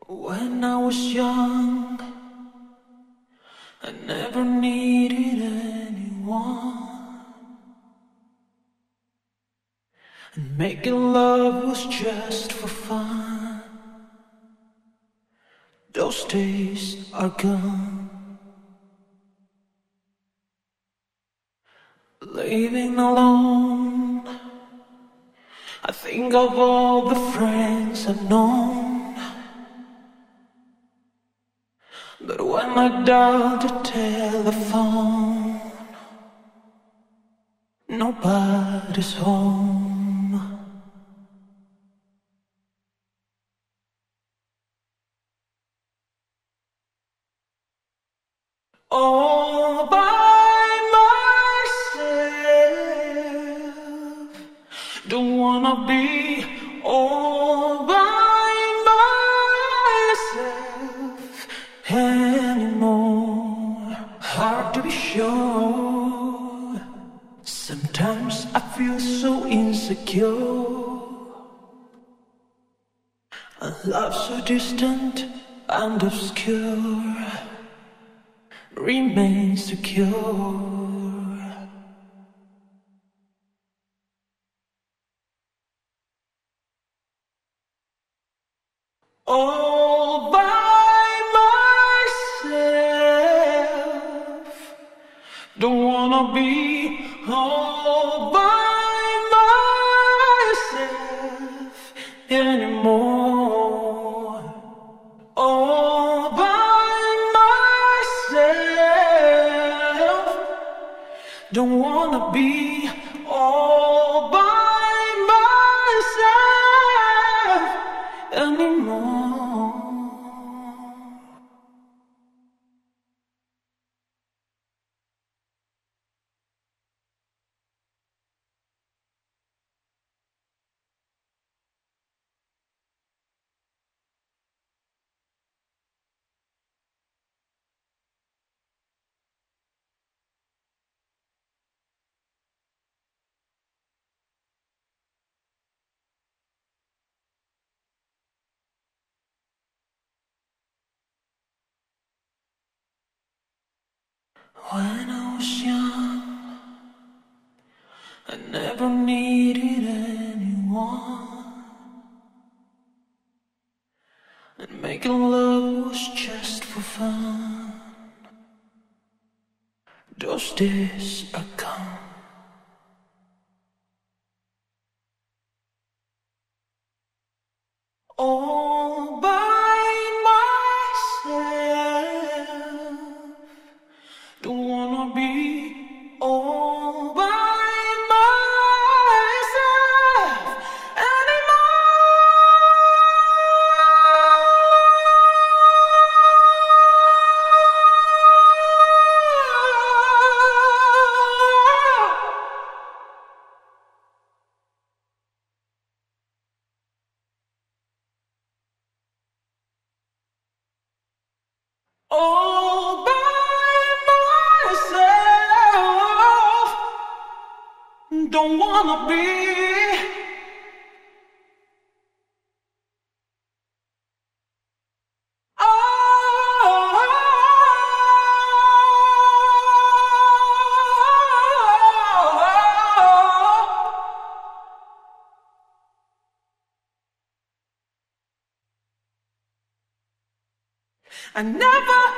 When I was young, I never needed anyone, and making love was just for fun. Those days are gone. Living alone, I think of all the friends I've known. But when I dial the telephone, nobody's home. All by myself, don't wanna be all by myself anymore. Hard to be sure. Sometimes I feel so insecure. A love so distant and obscure remains secure. All by myself, don't wanna be all by myself anymore. All by myself, don't wanna be all by myself anymore. When I was young, I never needed anyone, and making love was just for fun. Those days are gone. All by myself, don't wanna be all by myself all by myself, don't wanna be I never